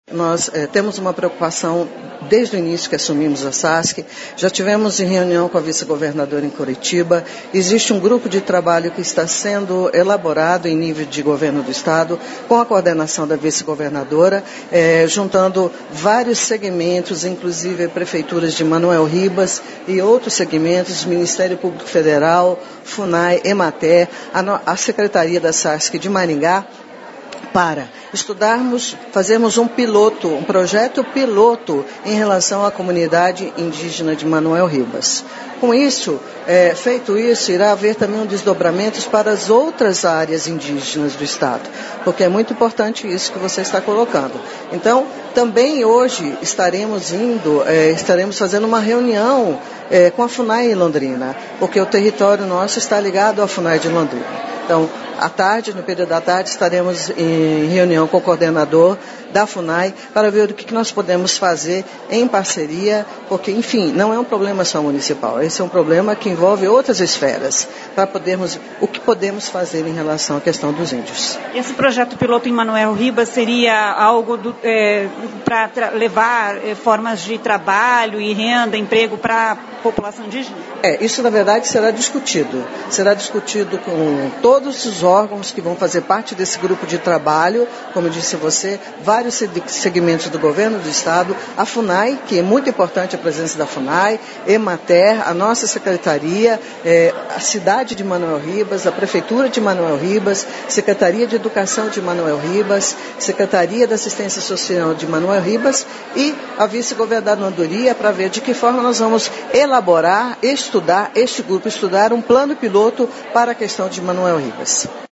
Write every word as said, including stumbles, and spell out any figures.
Nós eh, temos uma preocupação desde o início que assumimos a SASC, já tivemos em reunião com a vice-governadora em Curitiba, existe um grupo de trabalho que está sendo elaborado em nível de governo do Estado, com a coordenação da vice-governadora, eh, juntando vários segmentos, inclusive prefeituras de Manoel Ribas e outros segmentos, Ministério Público Federal, FUNAI, EMATER, a, no, a Secretaria da SASC de Maringá, para estudarmos, fazermos um piloto, um projeto piloto em relação à comunidade indígena de Manoel Ribas. Com isso, é, feito isso, irá haver também um desdobramento para as outras áreas indígenas do Estado, porque é muito importante isso que você está colocando. Então, também hoje estaremos indo, é, estaremos fazendo uma reunião é, com a FUNAI em Londrina, porque o território nosso está ligado à FUNAI de Londrina. Então, à tarde, no período da tarde, estaremos em reunião com o coordenador da FUNAI para ver o que nós podemos fazer em parceria, porque, enfim, não é um problema só municipal, esse é um problema que envolve outras esferas, para podermos, o que podemos fazer em relação à questão dos índios. Esse projeto piloto em Manoel Ribas seria algo é, para levar é, formas de trabalho e renda, emprego para a população indígena? É, isso na verdade será discutido, será discutido com todos os órgãos que vão fazer parte desse grupo de trabalho, como disse você, vários segmentos do governo do Estado, a FUNAI, que é muito importante a presença da FUNAI, EMATER, a nossa secretaria, é, a cidade de Manoel Ribas, a prefeitura de Manoel Ribas, Secretaria de Educação de Manoel Ribas, Secretaria da Assistência Social de Manoel Ribas e a vice-governadoria para ver de que forma nós vamos elaborar, estudar, este grupo estudar um plano piloto para a questão de Manoel Ribas.